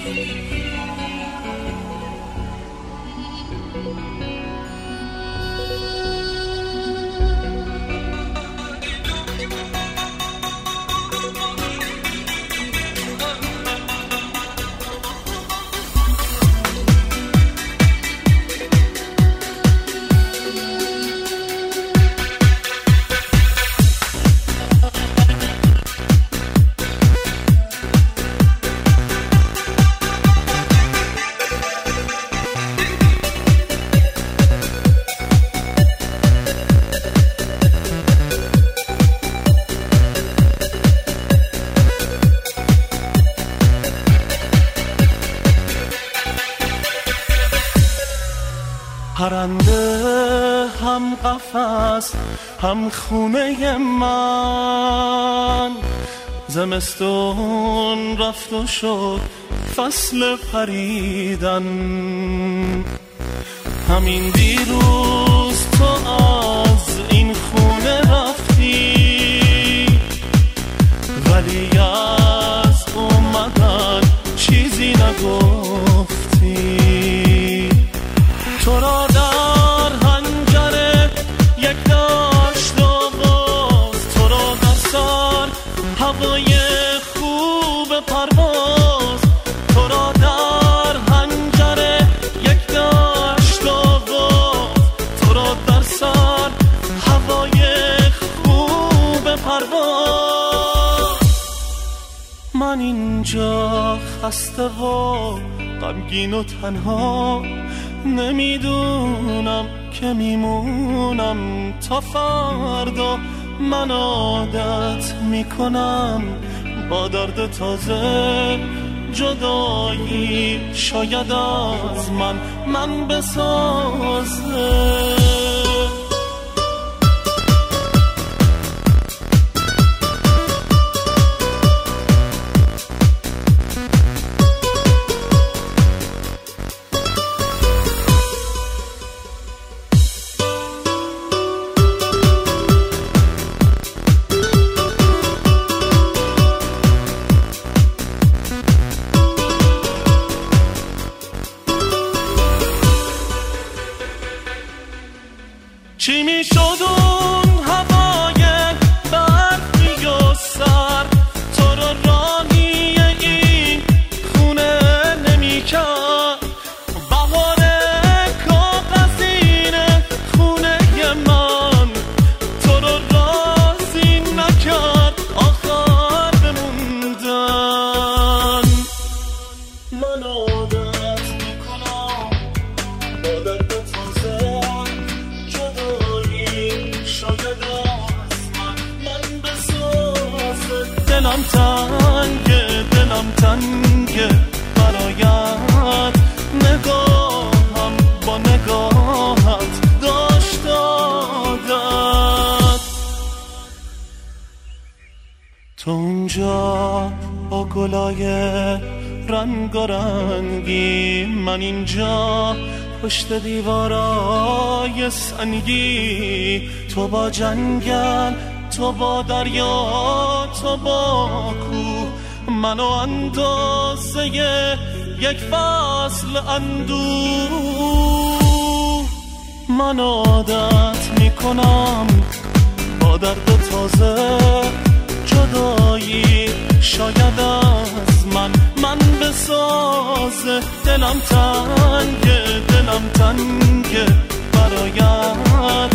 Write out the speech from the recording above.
پرنده هم قفس هم خونه من، زمستون رفت و شد فصل پریدن. همین دیروز تو از این خونه رفتی، ولی از اومدن چیزی نگفتی. تو را در حنجره یک داشت آواز، تو را در سر هوای خوب پرواز. تو را در حنجره یک داشت آواز، تو را در سر هوای خوب پرواز. من اینجا خسته و غمگین و تنها، نمیدونم که میمونم تا فردا. من عادت میکنم با درد تازه جدایی، شاید از من بسازه. چی میشد اون هوای برفی و سر، تو رو راهی این خونه نمیکرد. بهار کاغذین خونه من، تو رو راضی نکرد آخر بموندن. من عادت میکنم با درد تازه دلم تنگه برایت، نگاهم با نگاهت داشت عادت. تو اونجا با گلای رنگارنگی، من اینجا پشت دیوارای سنگی. تو با جنگل، تو با دریا، تو با کوه، منو اندازه یک فصل اندوه. من عادت میکنم با درد تازه جدایی، شاید از من بسازه. دلم تنگه برایت،